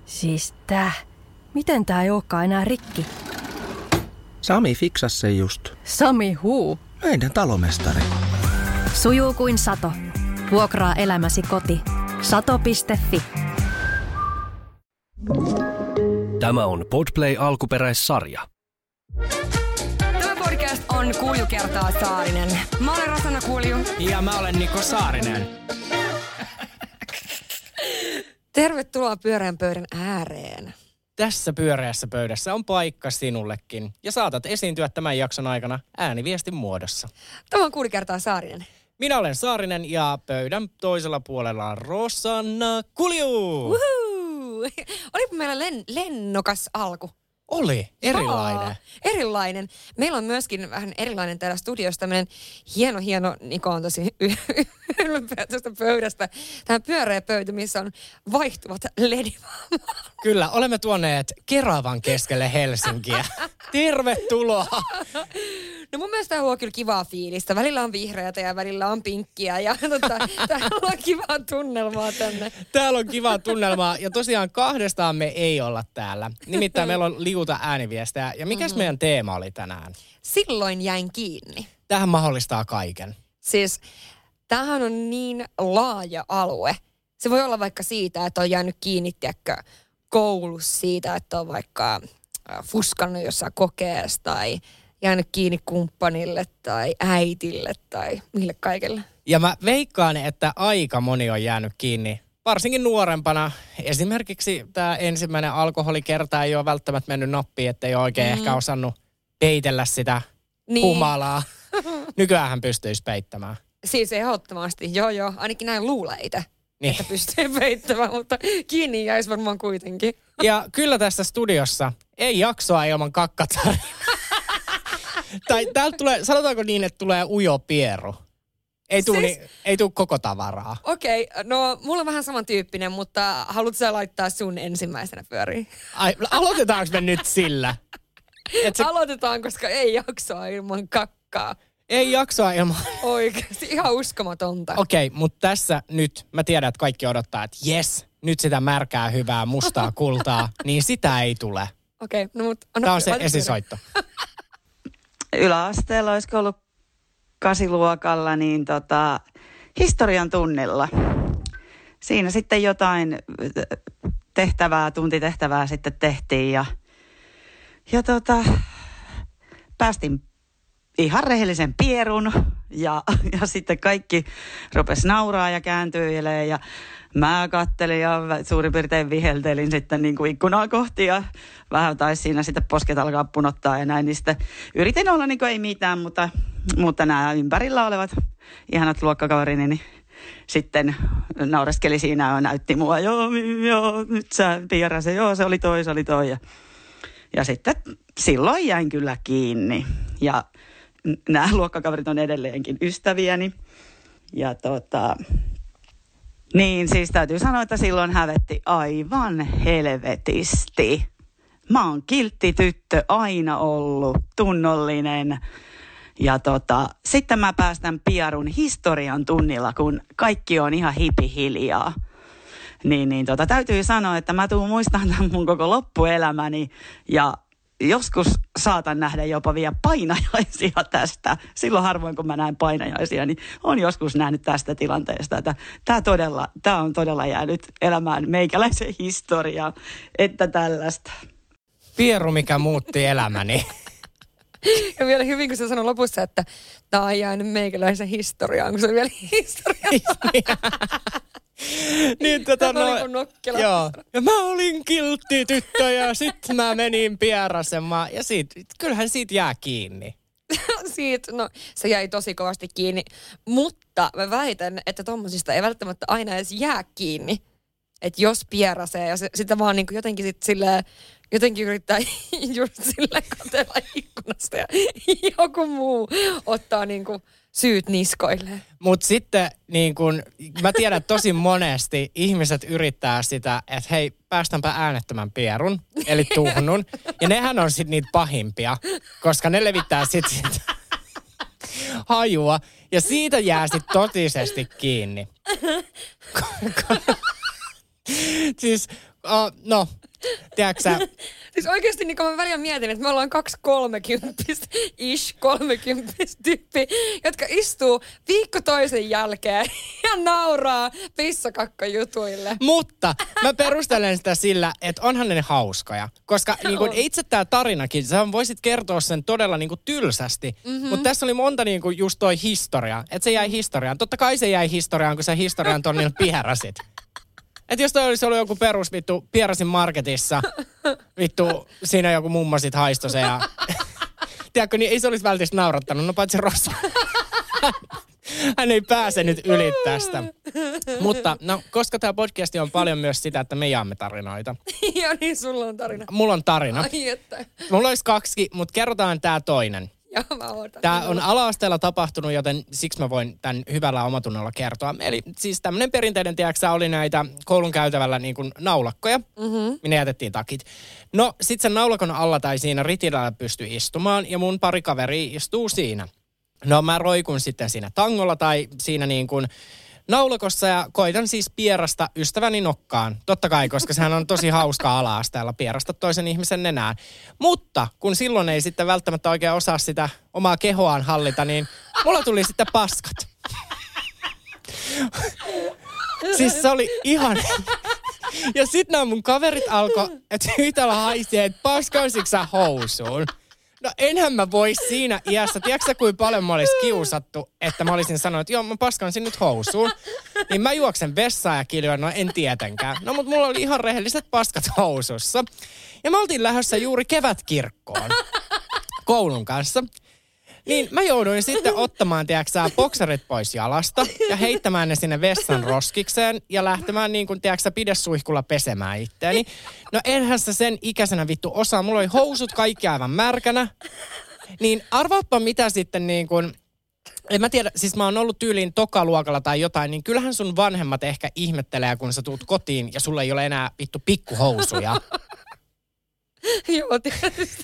Siis miten tää ei olekaan enää rikki? Sami fiksasi sen just. Sami huu. Meidän talomestari. Sujuu kuin sato. Vuokraa elämäsi koti. Sato.fi. Tämä on Podplay alkuperäissarja. Tämä podcast on Kulju kertaa Saarinen. Mä olen Rosanna Kulju. Ja mä olen Niko Saarinen. Tervetuloa pyöreän pöydän ääreen. Tässä pyöreässä pöydässä on paikka sinullekin. Ja saatat esiintyä tämän jakson aikana ääniviestin muodossa. Tämä on Kulju kertaa Saarinen. Minä olen Saarinen ja pöydän toisella puolella on Rosanna Kulju. Woohoo! Olipa meillä lennokas alku. Oli. Erilainen. Erilainen. Meillä on myöskin vähän erilainen täällä studiossa tämmöinen hieno, Niko on tosi ylpeä tästä pöydästä. Tämä pyöreä pöytä, missä on vaihtuvat ledivaamat. Kyllä, olemme tuoneet Keravan keskelle Helsinkiä. Tervetuloa! No mun mielestä tämä luo kyllä kivaa fiilistä. Välillä on vihreätä ja välillä on pinkkiä ja täällä on kivaa tunnelmaa tänne. Täällä on kivaa tunnelmaa ja tosiaan kahdestaan me ei olla täällä. Nimittäin meillä on liuta ääniviestejä. Ja mikäs meidän teema oli tänään? Silloin jäin kiinni. Tämähän mahdollistaa kaiken. Siis tämähän on niin laaja alue. Se voi olla vaikka siitä, että on jäänyt kiinni, koulussa siitä, että on vaikka fuskannut jossain kokeessa tai jäänyt kiinni kumppanille tai äitille tai mille kaikille. Ja mä veikkaan, että aika moni on jäänyt kiinni, varsinkin nuorempana. Esimerkiksi tämä ensimmäinen alkoholikerta ei ole välttämättä mennyt nappiin, ettei ole oikein ehkä osannut peitellä sitä humalaa. Nykyäänhän pystyisi peittämään. Siis ehdottomasti, joo. Ainakin näin luulee itse, niin, että pystyy peittämään, mutta kiinni jäisi varmaan kuitenkin. Ja kyllä tässä studiossa ei jaksoa ilman kakkatarinaa. Tai täältä tulee, sanotaanko niin, että tulee ujo pieru. Ei tule koko tavaraa. Okei, no mulla on vähän samantyyppinen, mutta haluatko sä laittaa sun ensimmäisenä pyöriin? Ai, aloitetaanko me nyt sillä? Aloitetaan, koska ei jaksoa ilman kakkaa. Ei jaksoa ilman. Oikeasti, ihan uskomatonta. Okei, mutta tässä nyt mä tiedän, että kaikki odottaa, että jes, nyt sitä märkää hyvää mustaa kultaa, niin sitä ei tule. Okei, no mutta... Tämä on se esisoitto. Yläasteella olisiko ollut 8-luokalla, niin historian tunnilla. Siinä sitten jotain tuntitehtävää sitten tehtiin ja päästin ihan rehellisen pierun ja sitten kaikki rupesi nauraa ja kääntyilee ja mä kattelin ja suurin piirtein viheltelin sitten niin kuin ikkunaa kohti ja vähän taisi siinä sitten posket alkaa punottaa ja näin. Niin sitten yritin olla niin kuin ei mitään, mutta nämä ympärillä olevat ihanat luokkakaverini niin sitten naureskeli siinä ja näytti mua, joo, nyt sä piirasen, joo, se oli toi. Ja sitten silloin jäin kyllä kiinni ja nämä luokkakaverit on edelleenkin ystäviäni ja niin, siis täytyy sanoa, että silloin hävetti aivan helvetisti. Mä oon kiltti tyttö aina ollut, tunnollinen. Ja sitten mä päästän pierun historian tunnilla, kun kaikki on ihan hipihiljaa. Niin täytyy sanoa, että mä tuun muistamaan tämän mun koko loppuelämäni ja joskus saatan nähdä jopa vielä painajaisia tästä. Silloin harvoin, kun mä näen painajaisia, niin on joskus nähnyt tästä tilanteesta, että tämä on todella jäänyt elämään meikäläisen historiaan, että tällaista. Pieru, mikä muutti elämäni. Ja vielä hyvin, kun se sanoi lopussa, että tämä on jäänyt meikäläisen historiaan, kun se on vielä historiaa. Niin joo. Ja mä olin kiltti tyttö ja sit mä menin pierasemaan ja kyllähän siitä jää kiinni. Se jäi tosi kovasti kiinni, mutta mä väitän, että tommosista ei välttämättä aina edes jää kiinni. Että jos pierasee ja sitä vaan niin kuin jotenkin yrittää just silleen katsella ikkunasta ja joku muu ottaa niin kuin syyt niskoilleen. Mutta sitten niin kun, mä tiedän, että tosi monesti ihmiset yrittää sitä, että hei, päästänpä äänettömän pierun, eli tuhnun. Ja nehän on sitten niitä pahimpia, koska ne levittää sitten hajua. Ja siitä jää sitten totisesti kiinni. Siis No, tiedätkö sä? Siis oikeasti niin mä välillä mietin, että me ollaan 2 30-ish, 30-tyyppi, jotka istuu viikko toisen jälkeen ja nauraa pissakakkajutuille. Mutta mä perustelen sitä sillä, että onhan ne hauskoja. Koska niin kun itse tää tarinakin, sä voisit kertoa sen todella niin kun tylsästi. Mutta tässä oli monta niin kun just toi historia. Että se jäi historiaan. Totta kai se jäi historiaan, kun sä historian tonnilla pierasit. Että jos toi olisi ollut joku perus vittu Pierasin marketissa, vittu siinä joku mummo sit haistoi se ja... Tiedätkö, niin ei se olisi välttämättä naurattanut, no paitsi Rossa. Hän ei pääse nyt yli tästä. Mutta no, koska tämä podcast on paljon myös sitä, että me jaamme tarinoita. Joo niin, sulla on tarina. Mulla on tarina. Ai että. Mulla olisi 2, mutta kerrotaan tää toinen. Joo, mä ootan. Tämä on ala-asteella tapahtunut, joten siksi mä voin tämän hyvällä omatunnolla kertoa. Eli siis tämmöinen perinteinen, tiedätkö, oli näitä koulun käytävällä niin kuin naulakkoja, minne jätettiin takit. No sit sen naulakon alla tai siinä ritilällä pystyi istumaan ja mun pari kaveria istuu siinä. No mä roikun sitten siinä tangolla tai siinä niin kuin naulakossa ja koitan siis pierasta ystäväni nokkaan. Totta kai, koska sehän on tosi hauskaa ala-asteella pierasta toisen ihmisen nenään. Mutta kun silloin ei sitten välttämättä oikein osaa sitä omaa kehoaan hallita, niin mulla tuli sitten paskat. Siis se oli ihan... Ja sit nämä mun kaverit alkoi, että yhtäällä haisee, että paskaisitko sä housuun? No enhän mä vois siinä iässä. Tiedätkö kuinka paljon mä olisi kiusattu, että mä olisin sanonut, että joo mä paskansin nyt housuun. Niin mä juoksen vessaan ja kiljoin, no en tietenkään. No mut mulla oli ihan rehelliset paskat housussa. Ja mä oltiin lähdössä juuri kevätkirkkoon koulun kanssa. Niin mä jouduin sitten ottamaan, tiedätkö bokserit pois jalasta ja heittämään ne sinne vessan roskikseen ja lähtemään niin kuin, tiedätkö pidesuihkulla pesemään itteeni. No enhän sä sen ikäisenä vittu osaa. Mulla oli housut kaikki aivan märkänä. Niin arvaappa mitä sitten niin kuin, en mä tiedä, siis mä oon ollut tyyliin tokaluokalla tai jotain, niin kyllähän sun vanhemmat ehkä ihmettelee, kun sä tuut kotiin ja sulla ei ole enää vittu pikkuhousuja. Joo, tietysti.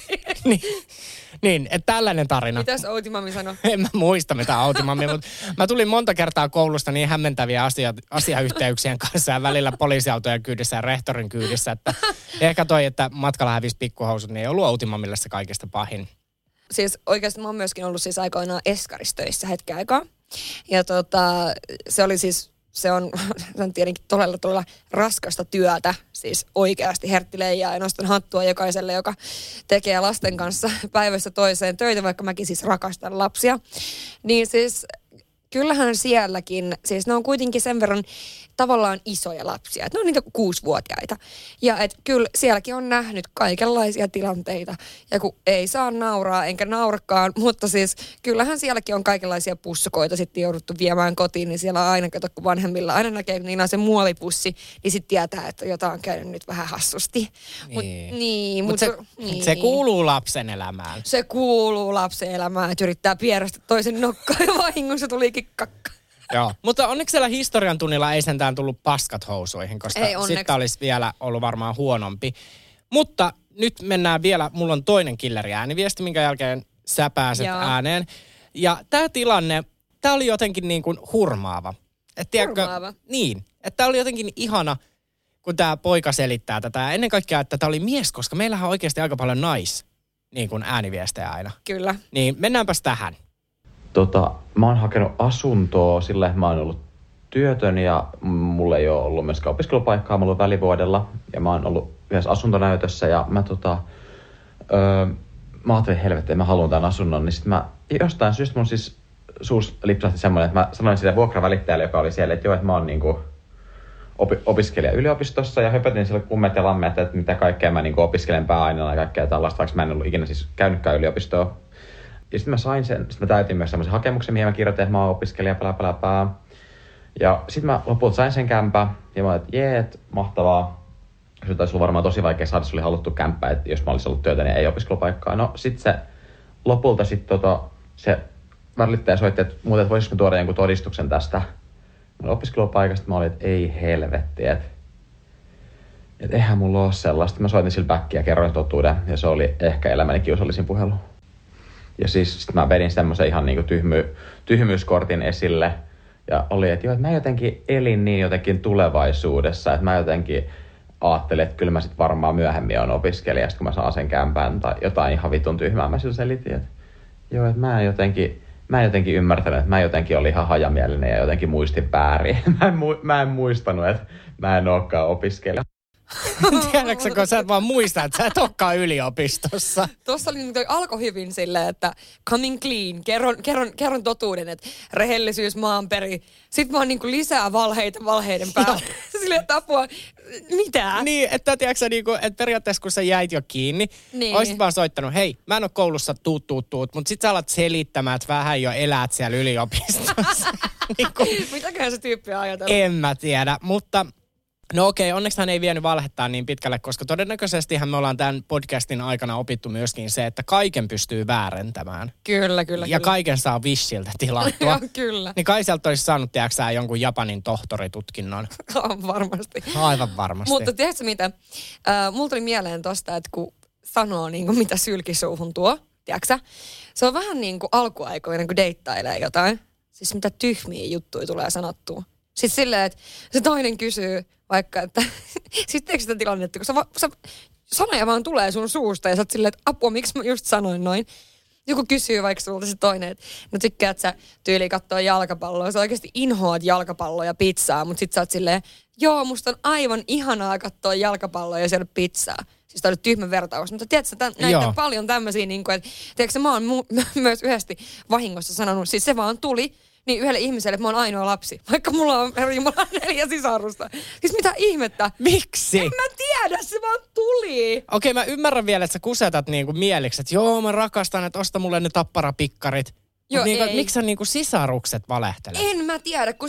Niin, että tällainen tarina. Mitäs Outimammi sanoi? En mä muista mitä Outimammi, mutta mä tulin monta kertaa koulusta niin hämmentäviä asiayhteyksien kanssa ja välillä poliisiautojen kyydissä ja rehtorin kyydissä, että ehkä toi, että matkalla hävisi pikkuhousut, niin ei ollut Outimamille se kaikista pahin. Siis oikeasti mä oon myöskin ollut siis aikoinaan eskaristöissä hetken aikaa. Ja se oli siis... Se on tietenkin todella raskasta työtä, siis oikeasti herttileijaa ja nostan hattua jokaiselle, joka tekee lasten kanssa päivästä toiseen töitä, vaikka mäkin siis rakastan lapsia. Niin siis kyllähän sielläkin, siis ne on kuitenkin sen verran tavallaan isoja lapsia, että ne on niitä 6-vuotiaita. Ja että kyllä sielläkin on nähnyt kaikenlaisia tilanteita. Ja kun ei saa nauraa, enkä naurakaan, mutta siis kyllähän sielläkin on kaikenlaisia pussukoita sitten jouduttu viemään kotiin, niin siellä on aina, kato kun vanhemmilla aina näkee, kun niillä on se muovipussi, niin sitten tietää, että jotain on käynyt nyt vähän hassusti. Mutta se kuuluu lapsen elämään. Se kuuluu lapsen elämään, että yrittää pierästä toisen nokkaan ja vahingossa tulikin kakka. Joo, mutta onneksi siellä historian tunnilla ei sentään tullut paskat housuihin, koska sitten olisi vielä ollut varmaan huonompi. Mutta nyt mennään vielä, mulla on toinen killeri-ääniviesti, minkä jälkeen sä pääset ääneen. Ja tämä tilanne, tämä oli jotenkin niin kuin hurmaava. Hurmaava? Niin, että tämä oli jotenkin ihana, kun tämä poika selittää tätä. Ja ennen kaikkea, että tämä oli mies, koska meillähän on oikeasti aika paljon niin kuin ääniviestejä aina. Kyllä. Niin, mennäänpäs tähän. Mä oon hakenut asuntoa sillä, että mä oon ollut työtön ja mulla ei ole ollut myöskään opiskelupaikkaa, mulla on välivuodella ja mä oon ollut yhdessä asuntonäytössä ja mä ajattelin, helvetti, mä haluan tämän asunnon, niin sit mä jostain syystä mun siis suus lipsahti semmoinen, että mä sanoin sille vuokravälittäjälle, joka oli siellä, että joo, että mä oon niinku opiskelija yliopistossa ja höpötin sille kummet ja lammeet, että mitä kaikkea mä niinku opiskelen pääaineella ja kaikkea tällaista, vaikka mä en ollut ikinä siis käynytkään yliopistoa. Ja sitten mä sain sen, sitten mä täytin myös semmoisen hakemuksen, mihin mä kirjoitin, että mä oon opiskelija, Ja sitten mä lopulta sain sen kämpä, ja mä olin, että jeet, mahtavaa. Se taisi olla varmaan tosi vaikea saada, se oli haluttu kämppä, että jos mä olisin ollut työtä, niin ei opiskelupaikkaa. No sitten se lopulta se välittäjä soitti, että muuten voisiko tuoda jonkun todistuksen tästä mun opiskelupaikasta. Mä olin, että ei helvetti, että eihän mulla ole sellaista. Mä soitin sille backia ja kerroin totuuden, ja se oli ehkä elämäni kiusallisin puhelu. Ja siis sit mä vedin semmoisen ihan niinku tyhmyyskortin esille. Ja oli, että joo, että mä jotenkin elin niin jotenkin tulevaisuudessa, että mä jotenkin ajattelin, että kyllä mä sit varmaan myöhemmin on opiskelija, kun mä saan sen kämpään tai jotain ihan vitun tyhmää. Mä sillä selitin, että joo, että mä en jotenkin ymmärtänyt, että mä jotenkin olin ihan hajamielinen ja jotenkin muistin väärin. Mä en muistanut, että mä en olekaan opiskelija. Tiedätkö, kun sä et vaan muista, että sä et olekaan yliopistossa. Tuossa oli toi alkoi hyvin silleen, että coming clean, kerron totuuden, että rehellisyys maanperi. Sitten vaan niinku lisää valheita valheiden päälle. Silleen, että apua, mitä? Niin, että tiedätkö niinku, että periaatteessa kun sä jäit jo kiinni, niin olisit vaan soittanut, hei, mä en ole koulussa tuut, mutta sit sä alat selittämään, että vähän jo elät siellä yliopistossa. Niinku, mitäköhän se tyyppi ajatella? En mä tiedä, mutta no okei, onneksi hän ei vienyt valhettaa niin pitkälle, koska todennäköisestihän me ollaan tämän podcastin aikana opittu myöskin se, että kaiken pystyy väärentämään. Kyllä. Ja kaiken saa Wishiltä tilattua. Joo, kyllä. Niin kai sieltä olisi saanut, tiedätkö jonkun Japanin tohtoritutkinnon. Varmasti. Aivan varmasti. Mutta tiedätkö mitä? Mulla tuli mieleen tosta, että kun sanoo niin kuin mitä sylkisuuhun tuo, tiedätkö? Se on vähän niin kuin alkuaikoina, kun deittailee jotain. Siis mitä tyhmiä juttuja tulee sanottua. Siis silleen, että se toinen kysyy vaikka, että sitten eikö sitä tilannetta, kun sanoja vaan tulee sun suusta ja sä oot silleen, että apua, miksi mä just sanoin noin. Joku kysyy vaikka sulta se toinen, että no tykkäät sä tyyli katsoa jalkapalloa. Sä oikeasti inhoat jalkapalloa ja pizzaa, mutta sit sä oot silleen, joo, musta on aivan ihanaa katsoa jalkapalloa ja syödä pizzaa. Siis tää oli tyhmä vertaus, mutta tiedätkö, näitä on paljon tämmöisiä, niin kuin, että tiedätkö, mä oon myös yhdesti vahingossa sanonut, siis se vaan tuli, niin yhdelle ihmiselle, että mä oon ainoa lapsi. Vaikka mulla on, herra jumala, 4 sisarusta. Siis mitä ihmettä? Miksi? En mä tiedä, se vaan tuli. Okei, mä ymmärrän vielä, että sä kusetat niinku mieliksi, että joo, mä rakastan, että osta mulle ne tapparapikkarit. Joo, niinku, ei. miksi sä niinku sisarukset valehtelet? En mä tiedä, kun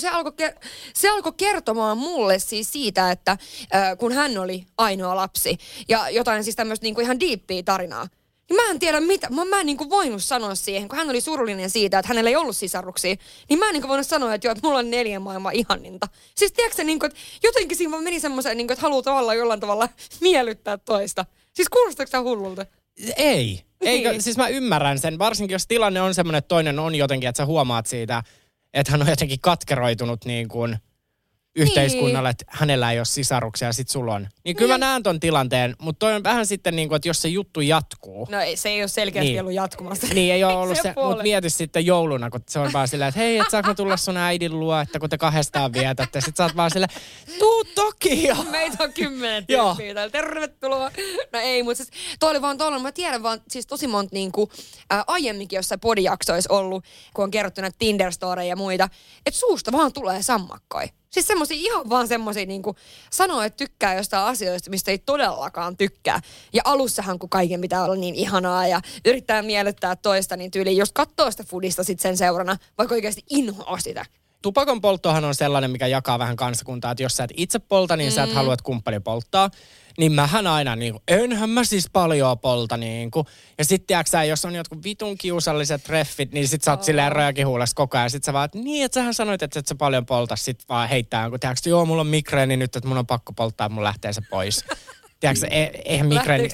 se alkoi kertomaan mulle siis siitä, että kun hän oli ainoa lapsi. Ja jotain siis tämmöistä niinku ihan diippiä tarinaa. Niin mä en tiedä mitä. Mä en niinku voinut sanoa siihen, kun hän oli surullinen siitä, että hänellä ei ollut sisaruksia. Niin mä en niinku voinut sanoa, että joo, että mulla on 4 maailman ihaninta. Siis tiedätkö niinku, että jotenkin siinä vaan meni semmoiseen, niinku, että haluaa tavallaan jollain tavalla miellyttää toista. Siis kuulostaako sä hullulta? Ei. Niin. Eikö, siis mä ymmärrän sen, varsinkin jos tilanne on semmoinen, että toinen on jotenkin, että sä huomaat siitä, että hän on jotenkin katkeroitunut niin kuin yhteiskunnalle, että hänellä ei ole sisaruksia ja sit sulla on. Niin kyllä mä näen ton tilanteen, mutta toi on vähän sitten niin kuin, että jos se juttu jatkuu. No ei, se ei ole selkeästi ollut jatkumassa. Niin ei ole ollut se, mutta mieti sitten jouluna, kun se on vaan silleen, että hei, et saako tulla sun äidin luo, että kun te 2 vietätte. Sit sä oot vaan silleen, tuu toki jo. Meitä on 10 tyyppiä täällä, tervetuloa. No ei, mutta siis toi oli vaan tollainen, mä tiedän vaan siis tosi monta niinku aiemminkin jossain podijaksoissa ollut, kun on kerrottu näitä Tinder-storeja ja muita, että suusta vaan tulee sammakkoi. Siis semmosia ihan vaan semmosia niinku sanoo, että tykkää jostain asioista, mistä ei todellakaan tykkää. Ja alussahan, kun kaiken pitää olla niin ihanaa ja yrittää miellyttää toista, niin tyyliin just katsoo sitä foodista sit sen seurana, vaikka oikeasti inhoa sitä. Tupakon polttohan on sellainen, mikä jakaa vähän kansakuntaa, että jos sä et itse polta, niin sä et halua, että kumppani polttaa. Niin mähän aina niinku, enhän mä siis paljon polta niinku. Ja sit tiiäksä, jos on jotkut vitun kiusalliset treffit, niin sit sä oot silleen röökihuulessa koko ajan. Sit sä vaan, että niin, että sähän sanoit, että et sä paljon polta. Sit vaan heittää jonkun, tiiäksä, joo, mulla on migreeni nyt, että mun on pakko polttaa, mun lähtee se pois. Tiedätkö, eihän migreeni,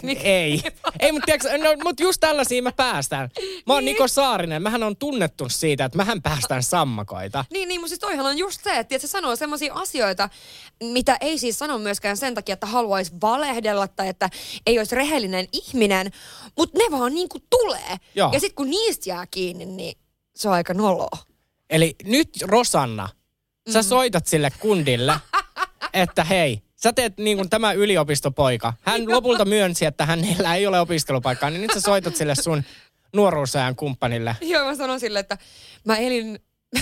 ei, mutta tiedätkö, no, mut just tällaisia mä päästään. Mä oon Niko Saarinen, mähän on tunnettu siitä, että mähän päästään sammakoita. Niin, mutta siis toihan on just se, että se sanoo semmoisia asioita, mitä ei siis sano myöskään sen takia, että haluaisi valehdella tai että ei olisi rehellinen ihminen, mutta ne vaan niinku tulee. Joo. Ja sit kun niistä jää kiinni, niin se on aika noloa. Eli nyt Rosanna, sä soitat sille kundille, että hei, sä teet niin kuin tämä yliopistopoika. Hän lopulta myönsi, että hänellä ei ole opiskelupaikkaa, niin nyt sä soitat sille sun nuoruusajan kumppanille. Joo, mä sanon sille, että mä elin,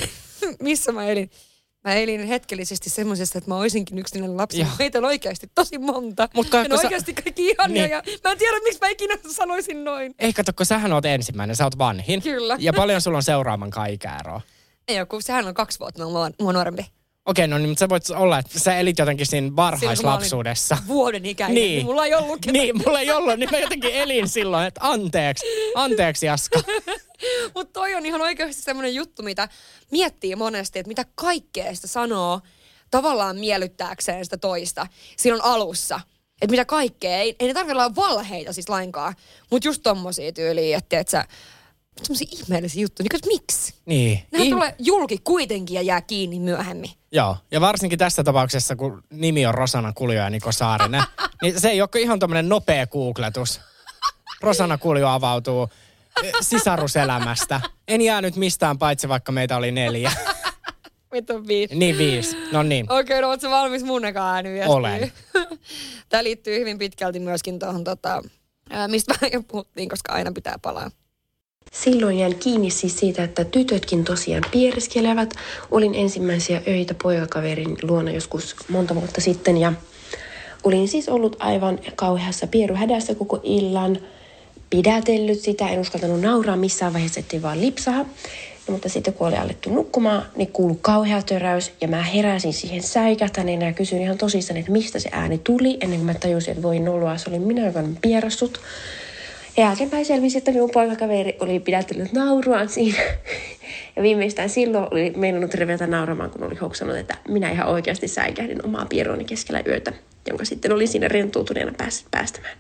missä mä elin? Mä elin hetkellisesti semmoisesta, että mä olisinkin yksinäinen lapsi. Meitä on oikeasti tosi monta. Ne on oikeasti kaikki ihania ja mä en tiedä, miksi mä ikinä sanoisin noin. Ei kato, kun sähän oot ensimmäinen, sä oot vanhin. Kyllä. Ja paljon sulla on seuraavan ikäeroa? Ei, kun sehän on 2 vuotta, mua nuorempi. Okei, no niin, mutta sä voit olla, että sä elit jotenkin siinä varhaislapsuudessa. Vuoden ikäinen, niin mulla ei ollut ketään. Niin, mulla ei ollut, niin mä jotenkin elin silloin, että anteeksi Jaska. Mutta toi on ihan oikeasti semmoinen juttu, mitä miettii monesti, että mitä kaikkea sitä sanoo tavallaan miellyttääkseen sitä toista silloin alussa. Että mitä kaikkea, ei ne tarvitse olla valheita siis lainkaan, mutta just tommosia tyyliä, että semmosia ihmeellisiä juttuja, niin miksi? Niin. Nehän tulee julki kuitenkin ja jää kiinni myöhemmin. Joo, ja varsinkin tässä tapauksessa, kun nimi on Rosanna Kuljo ja Niko Saarinen, niin se ei ole ihan tommonen nopea googletus. Rosanna Kuljo avautuu sisaruselämästä. En jäänyt mistään paitsi vaikka meitä oli 4. Meitä on 5. Niin 5, no niin. Okei, no ootko valmis mun ekaan ääniviestiin? Olen. Tää liittyy hyvin pitkälti myöskin tuohon, mistä vähän jo puhuttiin, koska aina pitää palaa. Silloin jäin kiinni siis siitä, että tytötkin tosiaan piereskelevät. Olin ensimmäisiä öitä poikakaverin luona joskus monta vuotta sitten ja olin siis ollut aivan kauheassa pieruhädässä koko illan. Pidätellyt sitä, en uskaltanut nauraa missään vaiheessa, ettei vaan lipsaha. No, mutta sitten kun oli alettu nukkumaan, niin kuului kauhea töräys ja mä heräsin siihen säikähtäneenä ja kysyin ihan tosissaan, että mistä se ääni tuli, ennen kuin mä tajusin, että voi noloa, se oli minä, joka olen pierassut. Ja jälkeenpäin selvisi, että minun poikakaveri oli pidättänyt nauruaan siinä. Ja viimeistään silloin oli meinannut revetä nauramaan, kun oli hoksannut, että minä ihan oikeasti säikähdin omaa pieruani keskellä yötä, jonka sitten oli siinä rentoutuneena päässyt päästämään.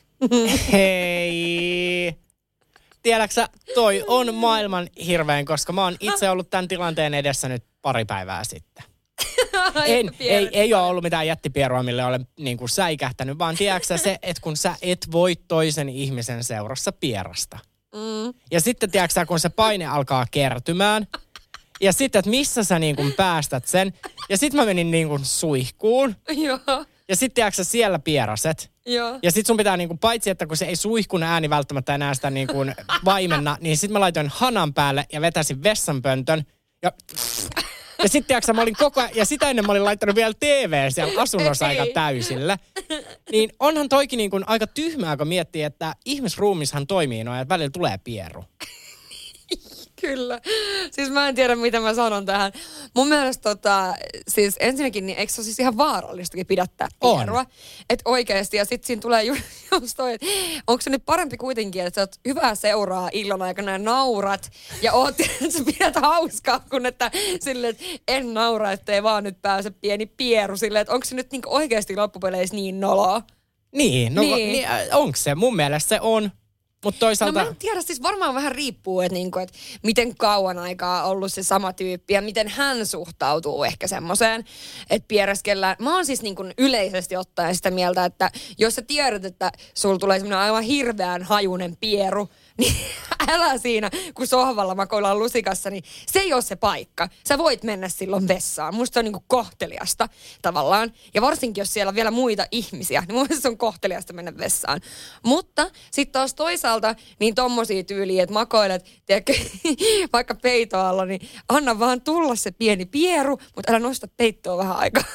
Hei! Tiedäksä, toi on maailman hirvein, koska mä oon itse ollut tämän tilanteen edessä nyt pari päivää sitten. Ei ole ollut mitään jättipierua, mille olen niin kuin säikähtänyt, vaan tiedäksä se, että kun sä et voi toisen ihmisen seurassa pierasta. Ja sitten tiedäksä, kun se paine alkaa kertymään, ja sitten, että missä sä niin kuin päästät sen. Ja sitten mä menin niin kuin suihkuun. Joo. Ja sitten tiedäksä, siellä pieraset. Joo. Ja sit sun pitää niinku, paitsi että kun se ei suihkun ääni välttämättä enää sitä niinku vaimenna, niin sit mä laitoin hanan päälle ja vetäsin vessanpöntön. Ja sit tiiäksä, mä olin koko ajan, ja sitä ennen mä olin laittanut vielä TV siellä asunnossa aika täysillä. Niin onhan toikin niinku aika tyhmää, kun miettii, että ihmisruumishan toimii noin, että välillä tulee pieru. Kyllä. Siis mä en tiedä, mitä mä sanon tähän. Mun mielestä siis ensinnäkin, niin eikö se ole siis ihan vaarallistakin pidättää pierua? Että oikeasti, ja sitten siinä tulee just toi, että onko se nyt parempi kuitenkin, että sä oot hyvää seuraa illan aikana ja naurat, ja oot, että sä pidät hauskaa, kun että silleen, että en naura, ettei vaan nyt pääse pieni pieru silleen, että onko se nyt niinku oikeasti loppupeleissä niin noloa? Niin, onko se? Mun mielestä se on. Mutta toisaalta... No mä en tiedä, siis varmaan vähän riippuu, että miten kauan aikaa on ollut se sama tyyppi ja miten hän suhtautuu ehkä semmoiseen, että piereskellään. Mä oon siis yleisesti ottaen sitä mieltä, että jos sä tiedät, että sulla tulee semmoinen aivan hirveän hajunen pieru, niin älä siinä, kun sohvalla makoillaan lusikassa, niin se ei ole se paikka. Sä voit mennä silloin vessaan. Musta se on kohteliasta tavallaan. Ja varsinkin, jos siellä on vielä muita ihmisiä, niin mun mielestä se on kohteliasta mennä vessaan. Mutta sitten taas toisaalta, niin tommosia tyyliä, että makoilet, tiedätkö, vaikka peitoalla, niin anna vaan tulla se pieni pieru, mutta älä nosta peittoa vähän aikaa.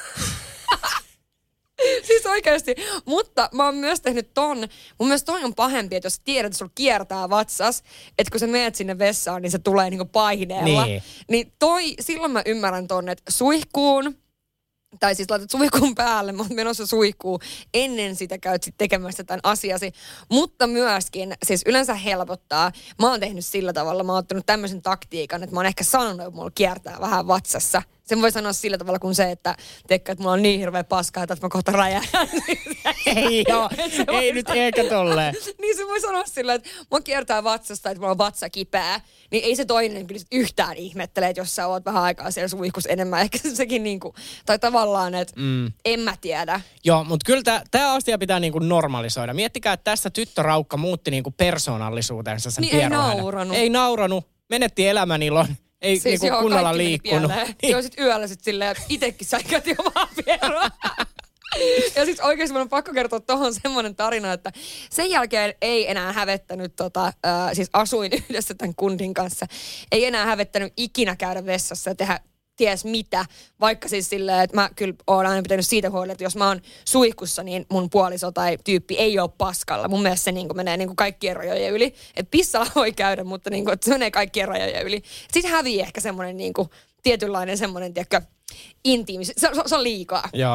Siis oikeasti. Mutta mä oon myös tehnyt mun mielestä toi on pahempi, että jos tiedät, että sulla kiertää vatsas, että kun sä menet sinne vessaan, niin se tulee paineella. Niin silloin mä ymmärrän että suihkuun, tai siis laitat suihkuun päälle, mä oon menossa suihkuun, ennen sitä käyt sit tekemässä tämän asiasi. Mutta myöskin, siis yleensä helpottaa, mä oon tehnyt sillä tavalla, mä oon ottanut tämmöisen taktiikan, että mä oon ehkä sanonut, että mulla kiertää vähän vatsassa. Sen voi sanoa sillä tavalla kuin se, että teekö, että mulla on niin hirveä paskaa, että mä kohta räjähdän. Ei joo, ei nyt eikä tolleen. Niin se voi sanoa sillä, että mulla kiertää vatsasta, että mulla on vatsa kipeä. Niin ei se toinen kyllä yhtään ihmettele, että jos sä oot vähän aikaa siellä suihkussa enemmän. Ehkä sekin tai tavallaan, että en mä tiedä. Joo, mutta kyllä tämä asia pitää normalisoida. Miettikää, että tässä tyttöraukka muutti persoonallisuutensa sen pieruhänen. Ei nauranut, menetti elämänilon. Ei siis kunnolla liikkunut. Joo, sit yöllä silleen, itekin säikäti omaa pierua. Ja siis oikeasti mun on pakko kertoa tohon semmoinen tarina, että sen jälkeen ei enää hävettänyt, siis asuin yhdessä tämän kundin kanssa, ei enää hävettänyt ikinä käydä vessassa ja tehdä ties mitä, vaikka siis silleen, että mä kyllä oon aina pitänyt siitä huolta, että jos mä oon suihkussa, niin mun puoliso tai tyyppi ei ole paskalla. Mun mielestä se menee kaikkien rajojen yli. Että pissalla voi käydä, mutta että se menee kaikkien rajojen yli. Sitten hävii ehkä semmoinen tietynlainen semmoinen, tiedätkö, intiimi. Se on liikaa. Joo.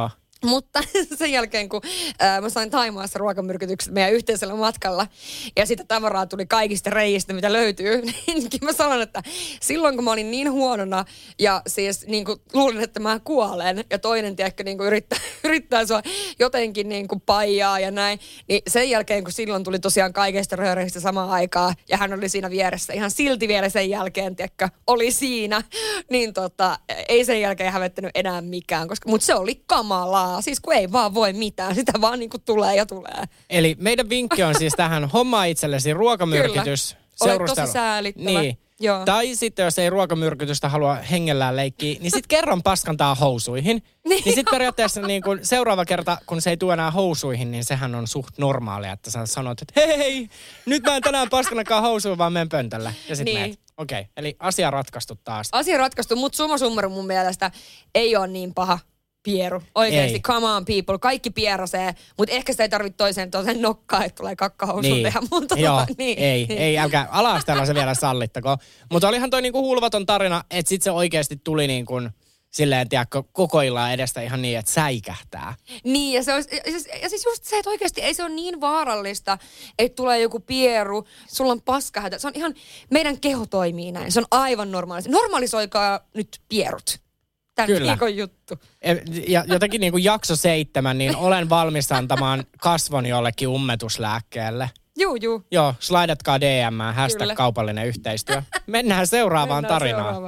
Mutta sen jälkeen, kun mä sain Thaimaassa ruokamyrkytykset meidän yhteisellä matkalla ja sitä tavaraa tuli kaikista reiistä, mitä löytyy, niin mä sanon, että silloin kun mä olin niin huonona ja siis niin kuin luulin, että mä kuolen ja toinen tiedätkö niin kuin yrittää sua jotenkin niin kuin paijaa ja näin, niin sen jälkeen, kun silloin tuli tosiaan kaikista rööreistä samaan aikaan ja hän oli siinä vieressä ihan silti vielä sen jälkeen, tiedätkö, oli siinä, niin ei sen jälkeen hävettänyt enää mikään, mutta se oli kamalaa. Siis kun ei vaan voi mitään, sitä vaan niin kuin tulee ja tulee. Eli meidän vinkki on siis tähän hommaa itsellesi ruokamyrkytys. Kyllä, olet tosi säälittävä. Niin. Joo. Tai sitten jos ei ruokamyrkytystä halua hengellään leikkiä, niin sitten kerran paskantaa housuihin. Niin sitten periaatteessa niin kun seuraava kerta, kun se ei tule enää housuihin, niin sehän on suht normaalia, että sä sanot, että hei, nyt mä en tänään paskanakaan housuihin, vaan menen pöntölle. Ja sitten menet. Okei, eli asia ratkaistu taas. Asia ratkaistu, mutta summa summarum mun mielestä ei ole niin paha pieru. Oikeasti, come on people, kaikki pierasee, mutta ehkä sitä ei tarvitse toiseen nokkaa, että tulee kakkahousun tehdä. Mutta joo, ei, älkää ala-asteella se vielä sallittako. Mutta olihan toi niinku huulvaton tarina, että sit se oikeasti tuli niin kuin silleen, tiedätkö, koko illan edestä ihan niin, että säikähtää. Niin, ja siis just se, että oikeasti ei se ole niin vaarallista, että tulee joku pieru, sulla on paskahätä. Se on ihan, meidän keho toimii näin, se on aivan normaalista. Normalisoikaa nyt pierut. Tämän viikon juttu. Ja jotenkin niin kuin jakso 7, niin olen valmis antamaan kasvon jollekin ummetuslääkkeelle. Juu. Joo, slaidatkaa DM:ään, #kaupallinen yhteistyö. Mennään seuraavaan tarinaan.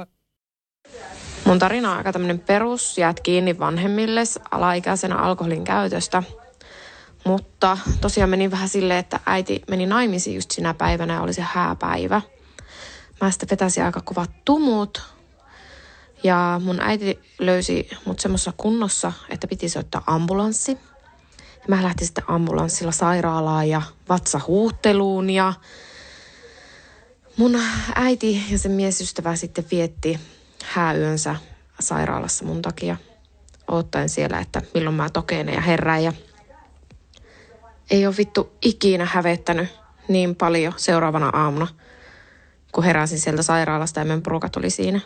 Mun tarina on aika tämmönen perus, jäät kiinni vanhemmilles alaikäisenä alkoholin käytöstä. Mutta tosiaan meni vähän silleen, että äiti meni naimisiin just sinä päivänä ja oli se hääpäivä. Mä sitten vetäsin aika kovat tumut. Ja mun äiti löysi mut semmoisessa kunnossa, että piti soittaa ambulanssi. Ja mä lähtin sitten ambulanssilla sairaalaan ja vatsahuuhteluun. Ja mun äiti ja sen miesystävä sitten vietti hääyönsä sairaalassa mun takia. Odottaen siellä, että milloin mä tokeenen ja herään. Ja ei ole vittu ikinä hävettänyt niin paljon seuraavana aamuna, kun heräsin sieltä sairaalasta ja meidän porukat oli siinä.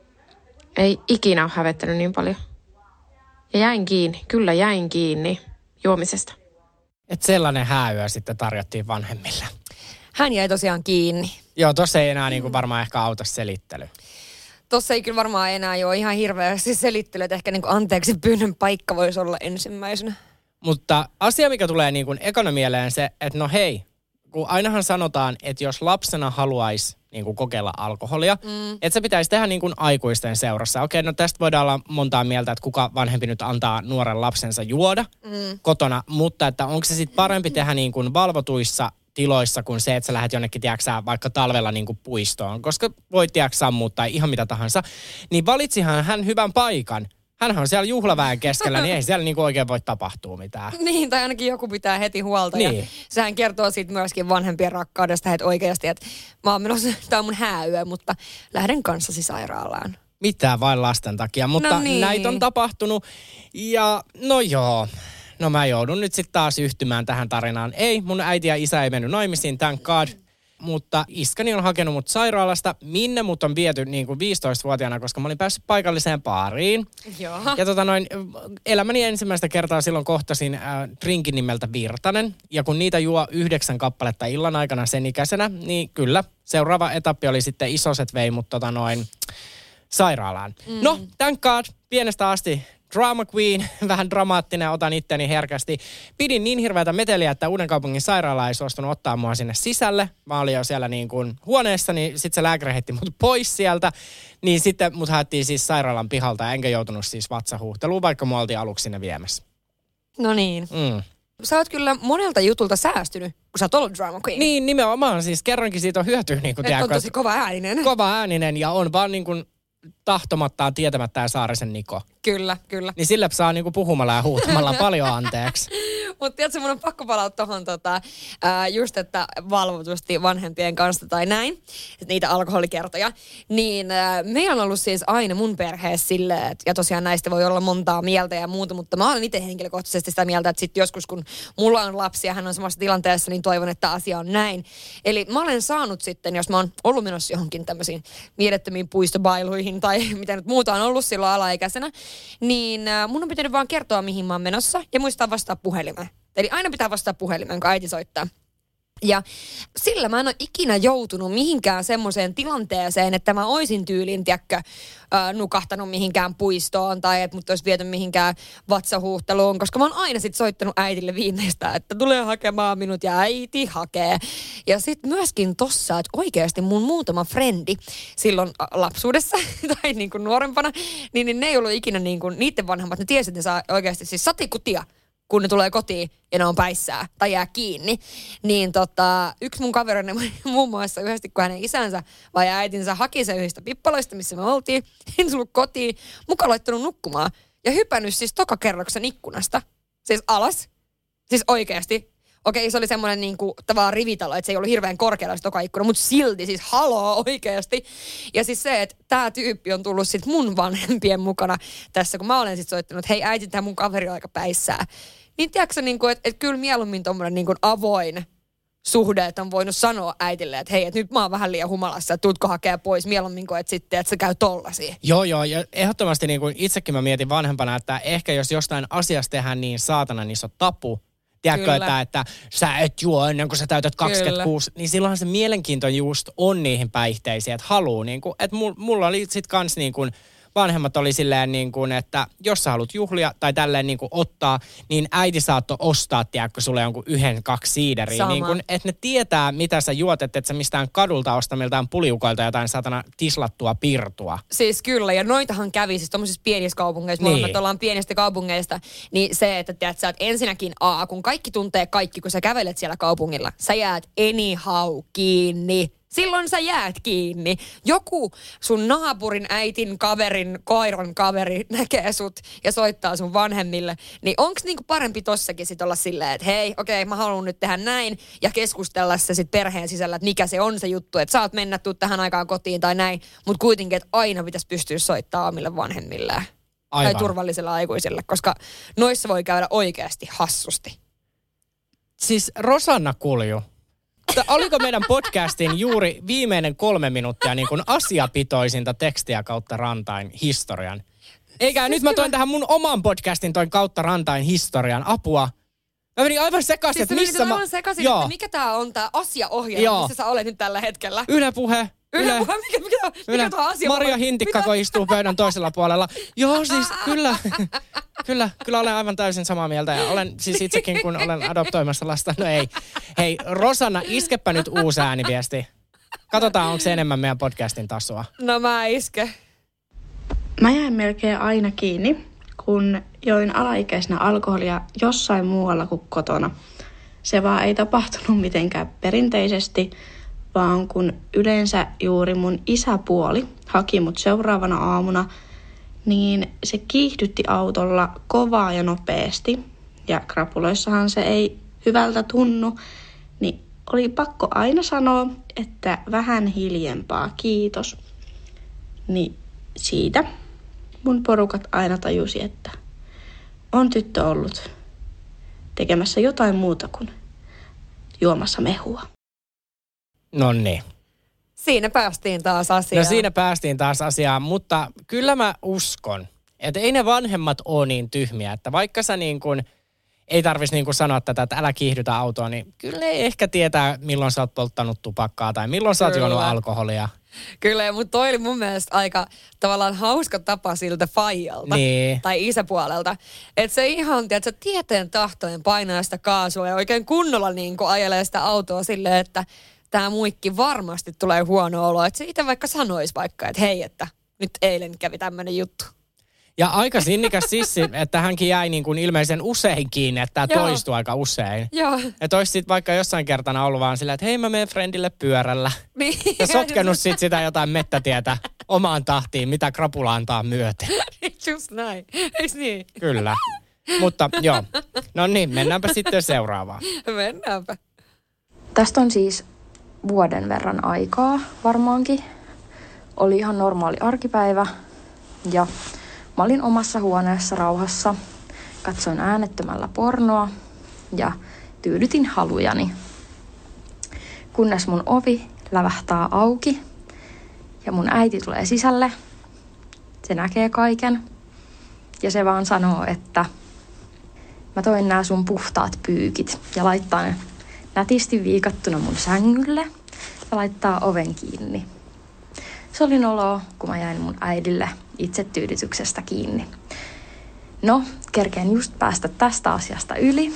Ei ikinä ole hävettänyt niin paljon. Ja jäin kiinni juomisesta. Että sellainen hääyö sitten tarjottiin vanhemmille. Hän jäi tosiaan kiinni. Joo, tossa ei enää niinku varmaan ehkä auta selittely. Tossa ei kyllä varmaan enää ole ihan hirveästi selittely, että ehkä niinku anteeksi pyynnön paikka voisi olla ensimmäisenä. Mutta asia, mikä tulee niinku ekana mieleen se, että no hei, kun ainahan sanotaan, että jos lapsena haluaisi niin kokeilla alkoholia, että se pitäisi tehdä niin kuin aikuisten seurassa. Okei, no tästä voidaan olla montaa mieltä, että kuka vanhempi nyt antaa nuoren lapsensa juoda kotona, mutta että onko se sitten parempi tehdä niin kuin valvotuissa tiloissa kuin se, että sä lähdet jonnekin, tiedäksä, vaikka talvella niin kuin puistoon, koska voit, tiedäksä, sammua tai ihan mitä tahansa. Niin valitsihan hän hyvän paikan. Hänhän on siellä juhlaväen keskellä, niin ei siellä niinku oikein voi tapahtua mitään. Niin, tai ainakin joku pitää heti huolta. Niin. Ja sehän kertoo siitä myöskin vanhempien rakkaudesta, että oikeasti, että mä oon menossa, tää on mun hääyö, mutta lähden kanssasi sairaalaan. Mitään vain lasten takia, mutta no niin. Näitä on tapahtunut. Ja no joo, no mä joudun nyt sitten taas yhtymään tähän tarinaan. Ei, mun äiti ja isä ei mennyt naimisiin, thank God. Mutta iskäni on hakenut mut sairaalasta, minne mut on viety niin kuin 15-vuotiaana, koska mä olin päässyt paikalliseen baariin. Joo. Ja elämäni ensimmäistä kertaa silloin kohtasin drinkin nimeltä Virtanen. Ja kun niitä juo 9 kappaletta illan aikana sen ikäisenä, niin kyllä, seuraava etappi oli sitten isoset vei mut sairaalaan. No, thank God, pienestä asti drama queen, vähän dramaattinen, otan itteni herkästi. Pidin niin hirveätä meteliä, että Uudenkaupungin sairaala ei suostunut ottaa mua sinne sisälle. Mä olin jo siellä niin kuin huoneessa, niin sitten se lääkäri heitti mut pois sieltä. Niin sitten mut haettiin siis sairaalan pihalta, enkä joutunut siis vatsahuhteluun, vaikka mua oltiin aluksi sinne viemässä. No niin. Sä oot kyllä monelta jutulta säästynyt, kun sä oot ollut drama queen. Niin, nimenomaan. Siis kerrankin siitä on hyötyä. Niin kuin on tosi kova ääninen. Kova ääninen ja on vaan niin kuin tahtomattaan tietämättään Saarisen Niko. Kyllä. Niin sillä saa niinku puhumalla ja huutamalla paljon anteeksi. Mutta tiedätkö, mun on pakko palata tuohon just, että valvotusti vanhempien kanssa tai näin, niitä alkoholikertoja. Niin meillä on ollut siis aina mun perheessä silleen, ja tosiaan näistä voi olla montaa mieltä ja muuta, mutta mä olen itse henkilökohtaisesti sitä mieltä, että sitten joskus kun mulla on lapsi ja hän on samassa tilanteessa, niin toivon, että asia on näin. Eli mä olen saanut sitten, jos mä oon ollut menossa johonkin tämmöisiin mielettömiin puistobailuihin tai mitä nyt muuta on ollut silloin alaikäisenä, niin mun on pitänyt vaan kertoa, mihin mä oon menossa ja muistaa vastaa puhelimeen. Eli aina pitää vastaa puhelimeen, kun äiti soittaa. Ja sillä mä en ole ikinä joutunut mihinkään semmoiseen tilanteeseen, että mä oisin tyylin, nukahtanut mihinkään puistoon tai että mut olisi viety mihinkään vatsahuuhteluun, koska mä oon aina sit soittanut äitille viimeistä, että tulee hakemaan minut ja äiti hakee. Ja sit myöskin tossa, että oikeasti mun muutama frendi silloin lapsuudessa tai niin kuin nuorempana, niin ne ei ollut ikinä niin kuin, niiden vanhemmat, ne tiesi, että ne saa oikeasti siis satikutia, kun ne tulee kotiin ja ne on päissään tai jää kiinni. Niin yksi mun kaverini muun muassa yhdesti, kun hänen isänsä vai äitinsä haki sen yhdistä pippaloista, missä me oltiin, niin tullut kotiin, mukaan laittanut nukkumaan ja hypännyt siis tokakerroksen ikkunasta. Siis alas. Siis oikeasti. Okei, se oli semmoinen niinku tavallaan rivitalo, että se ei ollut hirveän korkealla se toka-ikkuna, mutta silti siis haloo oikeasti. Ja siis se, että tämä tyyppi on tullut sit mun vanhempien mukana tässä, kun mä olen sit soittanut, että hei äiti, tämä mun kaveri on aika päissään. Niin tiedätkö, niinku, että kyllä mieluummin tommoinen niinku avoin suhde, että on voinut sanoa äitille, että hei, että nyt mä oon vähän liian humalassa, että tuutko hakea pois mieluummin kuin, että sitten, että se käy tollasia. Joo, ja ehdottomasti niin kuin itsekin mä mietin vanhempana, että ehkä jos jostain asiasta tehdään niin saatanan iso tapu, tiedätkö, että sä et juo ennen kuin sä täytät 26, niin silloinhan se mielenkiinto just on niihin päihteisiin, että haluu, niin kuin, että mulla oli sit kans niin kuin, vanhemmat oli silleen niin kuin, että jos sä haluat juhlia tai tälleen niin kuin ottaa, niin äiti saattoi ostaa, tiedätkö, sulle jonkun 1-2 siideriä. Niin kuin, että ne tietää, mitä sä juot, että et sä mistään kadulta osta miltään puliukoilta jotain satana tislattua pirtua. Siis kyllä, ja noitahan kävi siis tommosissa pienissä kaupungeissa, niin. Molemmat ollaan pienistä kaupungeista, niin se, että tiedät sä, että ensinnäkin kun kaikki tuntee kaikki, kun sä kävelet siellä kaupungilla, sä jäät anyhow kiinni. Silloin sä jäät kiinni. Joku sun naapurin, äitin, kaverin, koiran kaveri näkee sut ja soittaa sun vanhemmille. Niin onks niinku parempi tossakin sit olla silleen, että hei, okei, mä haluan nyt tehdä näin ja keskustella se sit perheen sisällä, että mikä se on se juttu, että saat mennä tuu tähän aikaan kotiin tai näin. Mutta kuitenkin, että aina pitäisi pystyä soittamaan omille vanhemmilleen. Aivan. Tai turvallisille aikuisille, koska noissa voi käydä oikeasti hassusti. Siis Rosanna Kulju. Oliko meidän podcastin juuri viimeinen 3 minuuttia niin kuin asiapitoisinta tekstiä kautta rantain historian? Eikä siis nyt mä toin tähän mun oman podcastin toin kautta rantain historian. Apua. Mä menin aivan sekaisin, siis että missä mä... aivan sekaisin, että mikä tää on tää asiaohjelma, missä sä olet nyt tällä hetkellä. Yle Puhe. Mikä tuo asia? Maria Hintikkako istuu pöydän toisella puolella. Joo, siis kyllä olen aivan täysin samaa mieltä. Ja olen siis itsekin, kun olen adoptoimassa lasta. No ei. Hei, Rosanna, iskepä nyt uusi ääniviesti. Katsotaan, onko se enemmän meidän podcastin tasoa. No mä iske. Mä jäin melkein aina kiinni, kun join alaikäisenä alkoholia jossain muualla kuin kotona. Se vaan ei tapahtunut mitenkään perinteisesti, vaan kun yleensä juuri mun isäpuoli haki mut seuraavana aamuna, niin se kiihdytti autolla kovaa ja nopeasti. Ja krapuloissahan se ei hyvältä tunnu, niin oli pakko aina sanoa, että vähän hiljempaa, kiitos. Niin siitä mun porukat aina tajusi, että on tyttö ollut tekemässä jotain muuta kuin juomassa mehua. Noniin. Siinä päästiin taas asiaan. No siinä päästiin taas asiaan, mutta kyllä mä uskon, että ei ne vanhemmat ole niin tyhmiä, että vaikka sä niin kuin, ei tarvitsisi niin kuin sanoa tätä, että älä kiihdytä autoa, niin kyllä ne ehkä tietää, milloin sä oot polttanut tupakkaa tai milloin sä oot juonut alkoholia. Kyllä, mutta toi oli mun mielestä aika tavallaan hauska tapa siltä faijalta tai isäpuolelta. Että se ihan, tiedätkö, tieteen tahtojen painaa sitä kaasua ja oikein kunnolla niin kuin ajelee sitä autoa silleen, että tämä muikki varmasti tulee huono olo. Että se itse vaikka sanoisi vaikka, että hei, että nyt eilen kävi tämmöinen juttu. Ja aika sinnikäs sissi, että hänkin jäi niin kuin ilmeisen usein kiinni, että tämä toistuu aika usein. Joo. Että olisi sitten vaikka jossain kertana ollut vaan sillä, että hei mä menen friendille pyörällä. Niin. Ja sotkenut sitten sitä jotain mettätietä omaan tahtiin, mitä krapula antaa myöten. Just näin. Eiks niin? Kyllä. Mutta joo, no niin, mennäänpä sitten seuraavaan. Mennäänpä. Tästä on siis vuoden verran aikaa varmaankin. Oli ihan normaali arkipäivä ja mä olin omassa huoneessa rauhassa. Katsoin äänettömällä pornoa ja tyydytin halujani. Kunnes mun ovi lävähtää auki ja mun äiti tulee sisälle. Se näkee kaiken ja se vaan sanoo, että mä toin nää sun puhtaat pyykit ja laittaa ne nätisti viikattuna mun sängylle ja laittaa oven kiinni. Se oli noloa, kun mä jäin mun äidille itsetyydytyksestä kiinni. No, kerkeen just päästä tästä asiasta yli,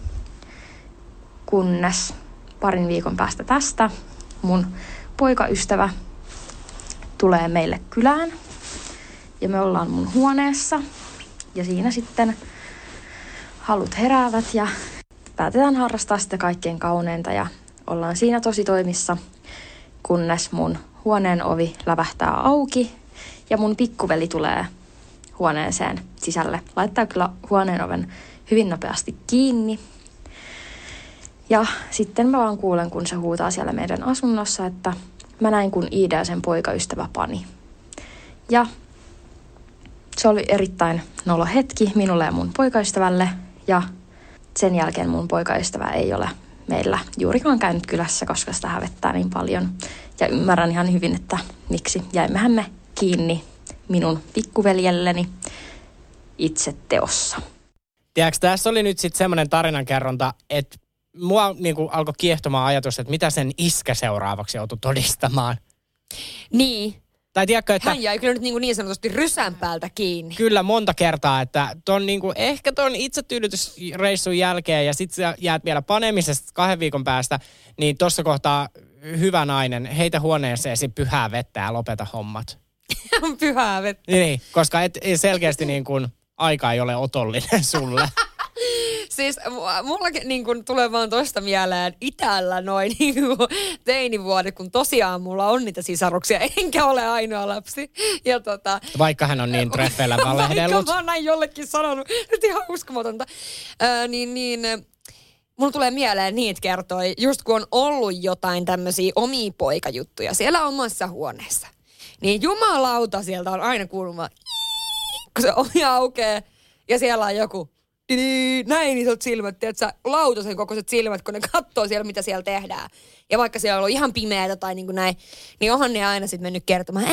kunnes parin viikon päästä tästä mun poikaystävä tulee meille kylään ja me ollaan mun huoneessa ja siinä sitten halut heräävät ja päätetään harrastaa sitä kaikkein kauneinta ja ollaan siinä tosi toimissa, kunnes mun huoneen ovi lävähtää auki ja mun pikkuveli tulee huoneeseen sisälle. Laittaa kyllä huoneen oven hyvin nopeasti kiinni. Ja sitten mä vaan kuulen, kun se huutaa siellä meidän asunnossa, että mä näin, kun Iida ja sen poikaystävä pani. Ja se oli erittäin nolo hetki minulle ja mun poikaystävälle. Ja sen jälkeen mun poikaystävä ei ole meillä juurikaan käynyt kylässä, koska sitä hävettää niin paljon. Ja ymmärrän ihan hyvin, että miksi jäimmehän me kiinni minun pikkuveljelleni itse teossa. Tiedätkö, tässä oli nyt sitten semmoinen tarinankerronta, että mua niinku alkoi kiehtomaan ajatus, että mitä sen iskä seuraavaksi joutui todistamaan. Niin. Tai tiedätkö, että... Hän jäi kyllä nyt niin sanotusti rysän päältä kiinni. Kyllä monta kertaa, että ehkä ton itsetyydytysreissun jälkeen ja sitten sä jäät vielä panemisesta 2 viikon päästä, niin tuossa kohtaa hyvä nainen, heitä huoneeseesi pyhää vettä ja lopeta hommat. Pyhää vettä. Niin, koska selkeästi niin kuin aika ei ole otollinen sulle. Siis mullakin niin kun tulee vaan tosta mieleen itällä noin niin teinivuodet, kun tosiaan mulla on niitä sisaruksia, enkä ole ainoa lapsi. Ja vaikka hän on niin treffeillä valehdellut. Vaikka mä oon näin jollekin sanonut, nyt ihan uskomatonta. Mulla tulee mieleen niitä kertoi, just kun on ollut jotain tämmöisiä omia poikajuttuja siellä omassa huoneessa. Niin jumalauta sieltä on aina kuuluma, kun se ovi aukeaa ja siellä on joku näin isot silmät, tiedätkö, lautasen kokoiset silmät, kun ne katsoo siellä, mitä siellä tehdään. Ja vaikka siellä on ollut ihan pimeätä tai niin kuin näin, niin onhan ne aina sitten mennyt kertomaan,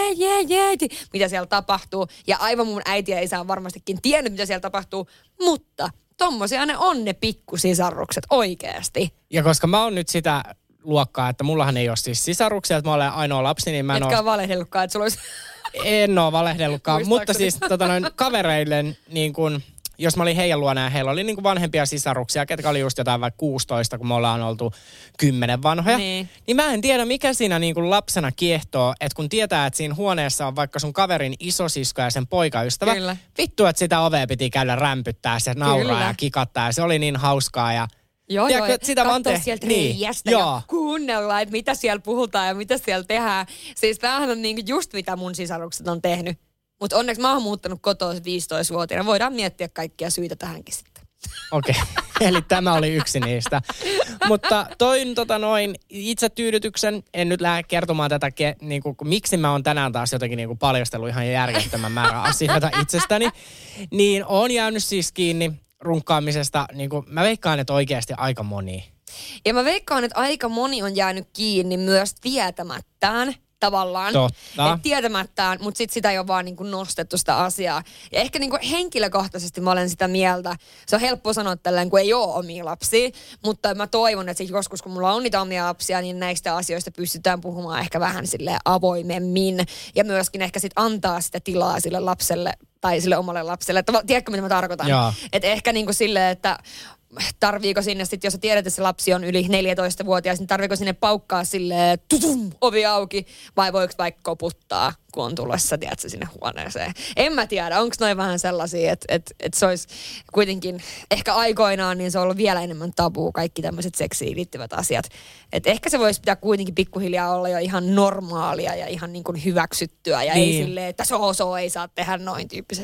äiti, mitä siellä tapahtuu. Ja aivan mun äiti ja isä on varmastikin tiennyt, mitä siellä tapahtuu, mutta tommosia ne on ne pikkusisarrukset oikeasti. Ja koska mä oon nyt sitä luokkaa, että mullahan ei ole siis sisaruksia, että mä olen ainoa lapsi, niin mä en ole valehdellutkaan, että sulla olisi... En ole valehdellutkaan, mutta siis kavereille niin kuin... Jos mä olin heidän luona ja heillä oli niin kuin vanhempia sisaruksia, ketkä oli just jotain vaikka 16, kun me ollaan oltu 10 vanhoja. Niin mä en tiedä, mikä siinä niin kuin lapsena kiehtoo, että kun tietää, että siinä huoneessa on vaikka sun kaverin isosisko ja sen poikaystävä. Kyllä. Vittu, että sitä ovea piti käydä rämpyttää, se nauraa ja kikattaa ja se oli niin hauskaa ja... Joo, sitä katsoa sieltä reijästä ja kuunnella, että mitä siellä puhutaan ja mitä siellä tehdään. Siis tämähän on niin just mitä mun sisarukset on tehnyt. Mutta onneksi mä oon muuttanut kotoa 15-vuotiaana. Voidaan miettiä kaikkia syitä tähänkin sitten. Okei, eli tämä oli yksi niistä. Mutta toin itsetyydytyksen, en nyt lähde kertomaan tätä, miksi mä oon tänään taas jotenkin paljastellut ihan järjettömän määrän asioita itsestäni. Niin oon jäänyt siis kiinni runkkaamisesta, mä veikkaan, että oikeasti aika moni. Ja mä veikkaan, että aika moni on jäänyt kiinni myös tietämättään. Tavallaan, että tietämättään, mutta sitten sitä ei ole vaan nostettu sitä asiaa. Ja ehkä henkilökohtaisesti mä olen sitä mieltä, se on helppo sanoa tällainen, kun ei ole omia lapsia, mutta mä toivon, että joskus kun mulla on niitä omia lapsia, niin näistä asioista pystytään puhumaan ehkä vähän silleen avoimemmin ja myöskin ehkä sitten antaa sitä tilaa sille lapselle tai sille omalle lapselle. Että, tiedätkö, mitä mä tarkoitan? Että ehkä silleen, että tarviiko sinne sitten, jos sä tiedät, että se lapsi on yli 14-vuotias, niin tarviiko sinne paukkaa silleen ovi auki, vai voiko vaikka koputtaa, kun on tulossa, tiedätkö, sinne huoneeseen. En mä tiedä, onko noin vähän sellaisia, että se olisi kuitenkin, ehkä aikoinaan, niin se on ollut vielä enemmän tabuu, kaikki tämmöiset seksiin liittyvät asiat. Että ehkä se voisi pitää kuitenkin pikkuhiljaa olla jo ihan normaalia ja ihan hyväksyttyä, ja ei silleen, että so ei saa tehdä noin tyyppisesti.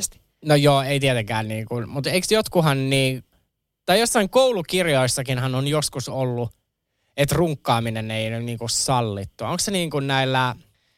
No joo, ei tietenkään niin kuin, mutta eikö jotkuhan niin, tai jossain koulukirjoissakinhan on joskus ollut, että runkkaaminen ei ole niin kuin sallittua. Onko se niin kuin näillä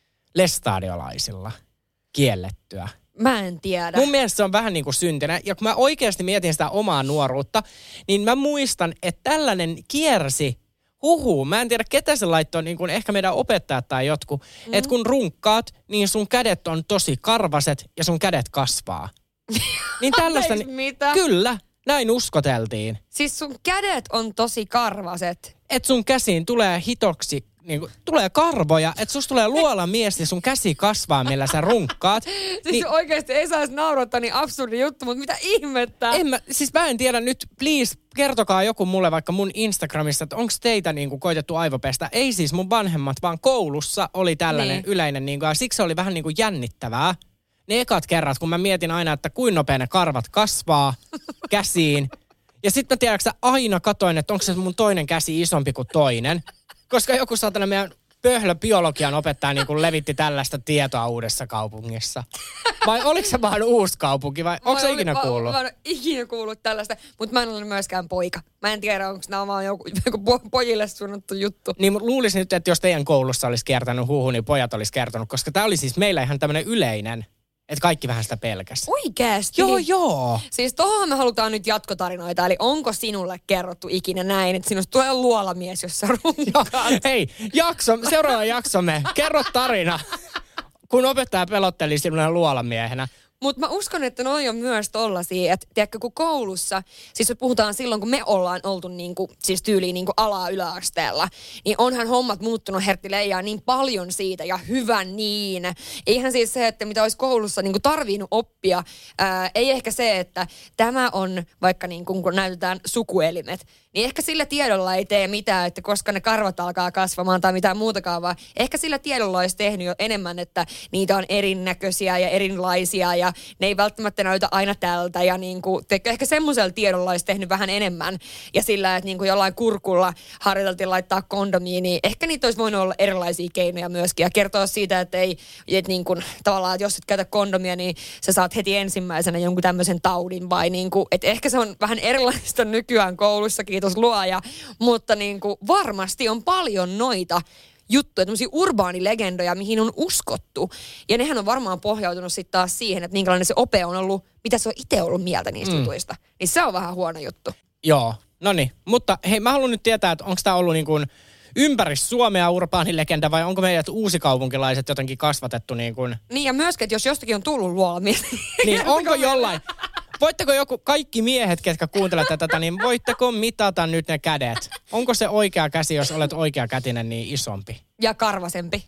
lestadiolaisilla kiellettyä? Mä en tiedä. Mun mielestä se on vähän niin kuin syntinä. Ja kun mä oikeasti mietin sitä omaa nuoruutta, niin mä muistan, että tällainen kiersi mä en tiedä ketä se laittoi, niin kuin ehkä meidän opettajat tai jotkut, että kun runkkaat, niin sun kädet on tosi karvaset ja sun kädet kasvaa. Niin tällaista, mitä? Kyllä, näin uskoteltiin. Siis sun kädet on tosi karvaset. Että sun käsiin tulee hitoksi, niin kuin, tulee karvoja, että susta tulee luolamies ja sun käsi kasvaa, millä sä runkkaat. Siis oikeasti ei saisi naurattaa niin absurdi juttu, mutta mitä ihmettä? Mä en tiedä nyt, please, kertokaa joku mulle vaikka mun Instagramissa, että onko teitä niin kuin koitettu aivopestä. Ei siis mun vanhemmat, vaan koulussa oli tällainen yleinen, niin kuin, ja siksi se oli vähän niin kuin jännittävää. Ne ekat kerrat, kun mä mietin aina, että kuinka nopea ne karvat kasvaa käsiin. Ja sitten mä tiedätkö, aina katoin, että onko se mun toinen käsi isompi kuin toinen. Koska joku saatana meidän biologian opettaja niin kuin levitti tällaista tietoa Uudessa Kaupungissa. Vai oliko se vaan Uusikaupunki vai onko se ikinä kuullut? Mä en ole ikinä kuullut tällaista, mutta mä en ole myöskään poika. Mä en tiedä, onko nämä vaan joku pojille suunnattu juttu. Niin luulisin nyt, että jos teidän koulussa olisi kiertänyt huhu, niin pojat olisi kertonut, koska tämä oli siis meillä ihan tämmöinen yleinen. Että kaikki vähän sitä pelkäs. Oikeasti? Joo. Siis tohon me halutaan nyt jatkotarinoita. Eli onko sinulle kerrottu ikinä näin, että sinusta tulee luolamies, jos sä runkkaat? Hei, seuraava jaksomme. Kerro tarina, kun opettaja pelotteli sinulle luolamiehenä. Mutta mä uskon, että noi on myös tollasia, että tiedätkö, kun koulussa, siis puhutaan silloin, kun me ollaan oltu niinku, siis tyyliin niinku yläasteella, niin onhan hommat muuttunut Hertti Leijaa niin paljon siitä ja hyvä niin. Eihän siis se, että mitä olisi koulussa niinku tarvinnut oppia, ei ehkä se, että tämä on vaikka niinku, kun näytetään sukuelimet, niin ehkä sillä tiedolla ei tee mitään, että koska ne karvat alkaa kasvamaan tai mitään muutakaan, vaan ehkä sillä tiedolla olisi tehnyt jo enemmän, että niitä on erinäköisiä ja erilaisia ja ne ei välttämättä näytä aina tältä ja niinku, ehkä semmoisella tiedolla olisi tehnyt vähän enemmän ja sillä, että niinku jollain kurkulla harjoiteltiin laittaa kondomia, niin ehkä niitä olisi voinut olla erilaisia keinoja myöskin ja kertoa siitä, että ei, että niinku, tavallaan, että jos et käytä kondomia, niin sä saat heti ensimmäisenä jonkun tämmöisen taudin vai niinku, että ehkä se on vähän erilaista nykyään koulussakin, kiitos luoja, mutta niinku varmasti on paljon noita juttuja, tämmöisiä urbaanilegendoja, mihin on uskottu. Ja nehän on varmaan pohjautunut sitten taas siihen, että minkälainen se ope on ollut, mitä se on itse ollut mieltä niistä jutuista. Niin se on vähän huono juttu. Joo, no niin. Mutta hei, mä haluan nyt tietää, että onko tämä ollut niin kuin ympäri Suomea urbaanilegenda vai onko meidät uusikaupunkilaiset jotenkin kasvatettu niin kuin... Niin ja myöskin, että jos jostakin on tullut luolamies. Niin, onko jollain... Voitteko kaikki miehet, ketkä kuuntelette tätä, niin voitteko mitata nyt ne kädet? Onko se oikea käsi, jos olet oikeakätinen, niin isompi? Ja karvasempi.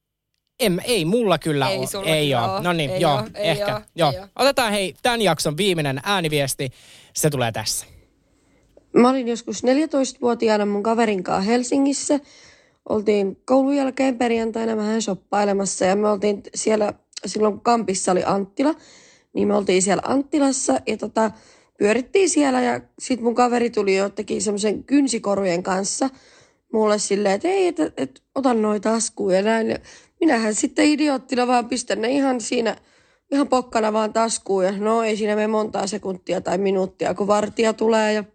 Ei mulla kyllä ei ole. Ei ole. No niin, joo, ehkä. Joo. Otetaan hei, tämän jakson viimeinen ääniviesti. Se tulee tässä. Mä olin joskus 14-vuotiaana mun kaverin kanssa Helsingissä. Oltiin koulun jälkeen perjantaina vähän shoppailemassa ja me oltiin siellä, silloin kun kampissa oli Anttila, niin me oltiin siellä Anttilassa ja pyörittiin siellä ja sit mun kaveri tuli jo teki semmoisen kynsikorujen kanssa mulle silleen, että ei, et ota noi taskuun ja näin. Ja minähän sitten idioottina vaan pistän ne ihan pokkana vaan taskuun ja no ei siinä mene montaa sekuntia tai minuuttia, kun vartija tulee ja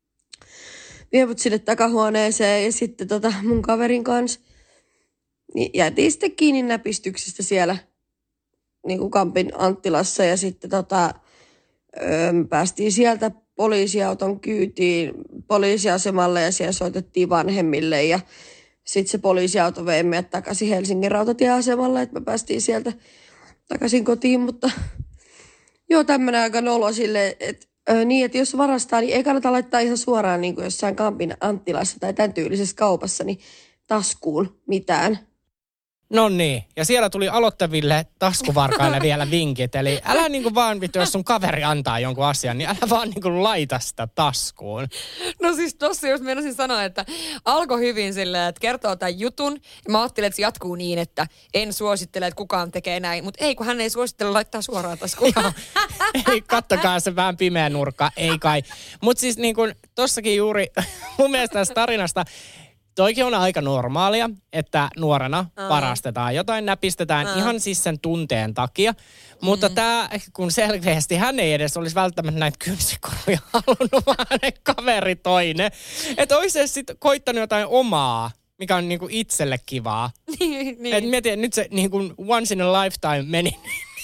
vie mut sinne takahuoneeseen ja sitten mun kaverin kanssa niin jäätiin sitten kiinni näpistyksistä siellä niin kuin Kampin Anttilassa ja sitten päästiin sieltä poliisiauton kyytiin poliisiasemalle ja siellä soitettiin vanhemmille ja sitten se poliisiauto vei meidät takaisin Helsingin rautatieasemalle, että me päästiin sieltä takaisin kotiin, mutta joo tämmöinen aika nolo silleen, että niin, että jos varastaa, niin ei kannata laittaa ihan suoraan niin kuin jossain Kampin Anttilassa tai tämän tyylisessä kaupassa, niin taskuun mitään. No niin, ja siellä tuli aloittaville taskuvarkaille vielä vinkit, eli älä niinku vaan vittu, jos sun kaveri antaa jonkun asian, niin älä vaan niinku laita sitä taskuun. No siis tossa jos meinasin sanoa, että alkoi hyvin silleen, että kertoo tämän jutun, ja mä ajattelin, että se jatkuu niin, että en suosittele, että kukaan tekee näin, mutta ei, kun hän ei suosittele laittaa suoraan taskuun. Ei, kattokaa se vähän pimeä nurkka, ei kai. Mutta siis niin kuin tossakin juuri mun mielestä tästä tarinasta, toikin on aika normaalia, että nuorena varastetaan jotain, näpistetään ihan siis sen tunteen takia. Mutta tämä, kun selkeästi hän ei edes olisi välttämättä näitä kynsikoruja halunnut, vaan hänen kaveri toinen. Että olisi se sitten koittanut jotain omaa, mikä on niinku itselle kivaa. niin. Että mietin, että nyt se niinku once in a lifetime meni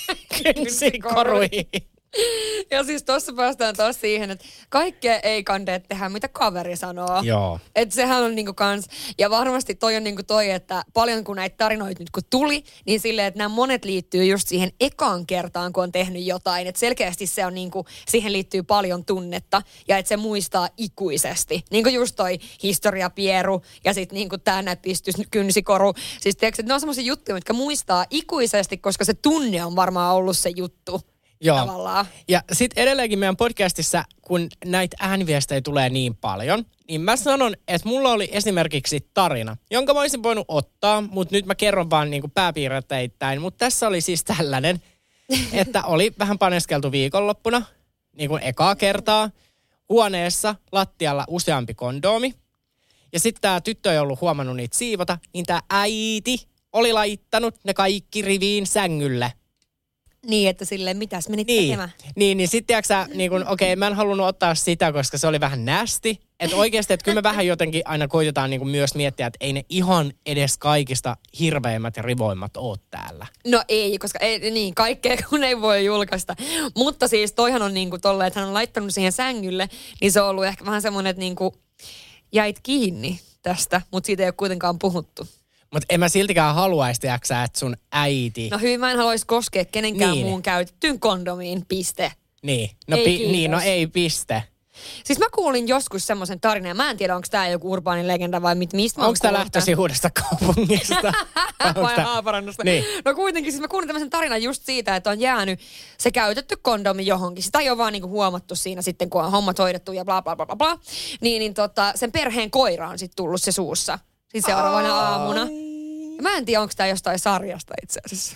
kynsikoruihin. Ja siis tuossa päästään taas siihen, että kaikkea ei kande tehdä, mitä kaveri sanoo. Joo. Että sehän on niinku kans, ja varmasti toi on niinku toi, että paljon kun näitä tarinoita nyt kun tuli, niin silleen, että nämä monet liittyy just siihen ekaan kertaan, kun on tehnyt jotain. Että selkeästi se on niinku, siihen liittyy paljon tunnetta, ja että se muistaa ikuisesti. Niin kuin just toi historiapieru, ja sitten niinku tää näpistys, kynsikoru. Siis tiedätkö, että ne on semmoisia juttuja, mitkä muistaa ikuisesti, koska se tunne on varmaan ollut se juttu. Joo. Tavallaan. Ja sitten edelleenkin meidän podcastissa, kun näitä ääniviestejä tulee niin paljon, niin mä sanon, että mulla oli esimerkiksi tarina, jonka mä olisin voinut ottaa, mutta nyt mä kerron vaan niin kuin pääpiirteittäin. Mutta tässä oli siis tällainen, että oli vähän paneskeltu viikonloppuna, niin kuin ekaa kertaa, huoneessa lattialla useampi kondoomi. Ja sitten tämä tyttö ei ollut huomannut niitä siivota, niin tämä äiti oli laittanut ne kaikki riviin sängylle. Niin, että silleen, mitäs menit tekemään? Niin sitten tiiäksä, niin okei, mä en halunnut ottaa sitä, koska se oli vähän nästi. Että oikeasti, että kyllä me vähän jotenkin aina koitetaan niin kuin myös miettiä, että ei ne ihan edes kaikista hirveimmät ja rivoimmat ole täällä. No ei, koska ei, niin, kaikkea kun ei voi julkaista. Mutta siis toihan on niin kuin tolleen, että hän on laittanut siihen sängylle, niin se on ollut ehkä vähän semmoinen, että niin kuin jäit kiinni tästä, mutta siitä ei ole kuitenkaan puhuttu. Mutta en mä siltikään haluaisi, tiiäksä, että sun äiti... No hyvin, mä en haluaisi koskea kenenkään muun käytettyyn kondomiin, piste. Niin, no ei piste. Siis mä kuulin joskus semmoisen tarinan, ja mä en tiedä, onko tää joku urbaani legenda vai mistä mä onko tää lähtöisin Uudesta Kaupungista? vai Haaparannasta? Niin. No kuitenkin, siis mä kuulin tämmöisen tarinan just siitä, että on jäänyt se käytetty kondomi johonkin. Sitä ei ole vaan niinku huomattu siinä sitten, kun on hommat hoidettu ja bla bla bla bla. Niin sen perheen koira on sitten tullut se suussa. Siis seuraavana aamuna. Ja mä en tiedä, onko tää jostain sarjasta itse asiassa.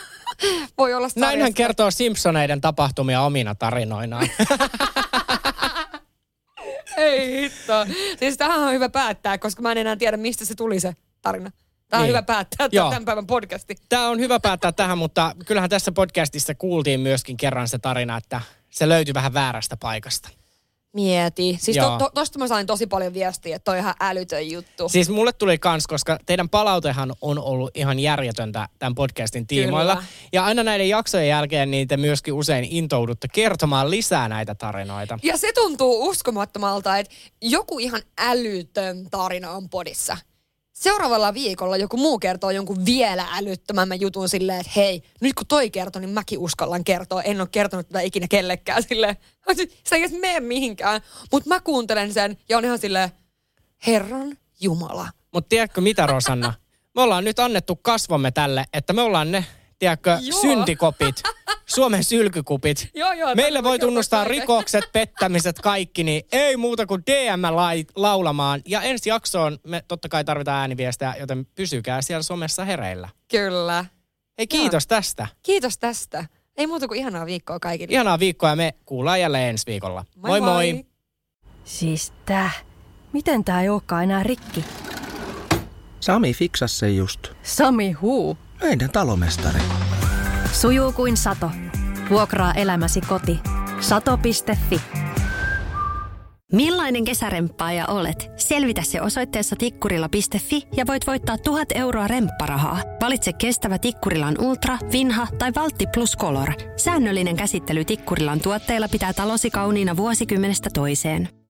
Voi olla sarjasta. Näinhän kertoo Simpsoneiden tapahtumia omina tarinoinaan. Ei hitto. Siis tähän on hyvä päättää, koska mä en enää tiedä, mistä se tuli se tarina. Tämä on hyvä päättää tämän päivän podcasti. Tämä on hyvä päättää tähän, mutta kyllähän tässä podcastissa kuultiin myöskin kerran se tarina, että se löytyi vähän väärästä paikasta. Mieti. Siis tosta mä sain tosi paljon viestiä, että toi on ihan älytön juttu. Siis mulle tuli kans, koska teidän palautehan on ollut ihan järjetöntä tämän podcastin tiimoilla. Kyllä. Ja aina näiden jaksojen jälkeen niin te myöskin usein intoudutte kertomaan lisää näitä tarinoita. Ja se tuntuu uskomattomalta, että joku ihan älytön tarina on podissa. Seuraavalla viikolla joku muu kertoo jonkun vielä älyttömämmän jutun silleen, että hei, nyt kun toi kertoo, niin mäkin uskallan kertoa. En ole kertonut tätä ikinä kellekään silleen. Se ei edes mene mihinkään, mutta mä kuuntelen sen ja on ihan silleen, Herran Jumala. Mutta tiedätkö mitä, Rosanna? Me ollaan nyt annettu kasvomme tälle, että me ollaan ne, tiedätkö, syntikopit. Suomen sylkykupit. Joo, meille voi tunnustaa rikokset, pettämiset, kaikki, niin ei muuta kuin DM laulamaan. Ja ensi jaksoon me totta kai tarvitaan ääniviestejä, joten pysykää siellä somessa hereillä. Kyllä. Hei, kiitos tästä. Kiitos tästä. Ei muuta kuin ihanaa viikkoa kaikille. Ihanaa viikkoa ja me kuullaan jälleen ensi viikolla. Moi moi. Siis miten tää ei olekaan enää rikki? Sami fiksasi sen just. Sami huu. Meidän talomestari. Sujuu kuin sato. Vuokraa elämäsi koti. Sato.fi. Millainen kesäremppaaja olet? Selvitä se osoitteessa tikkurila.fi ja voit voittaa 1000 euroa rempparahaa. Valitse kestävä Tikkurilan Ultra, Vinha tai Valtti Plus Color. Säännöllinen käsittely Tikkurilan tuotteilla pitää talosi kauniina vuosikymmenestä toiseen.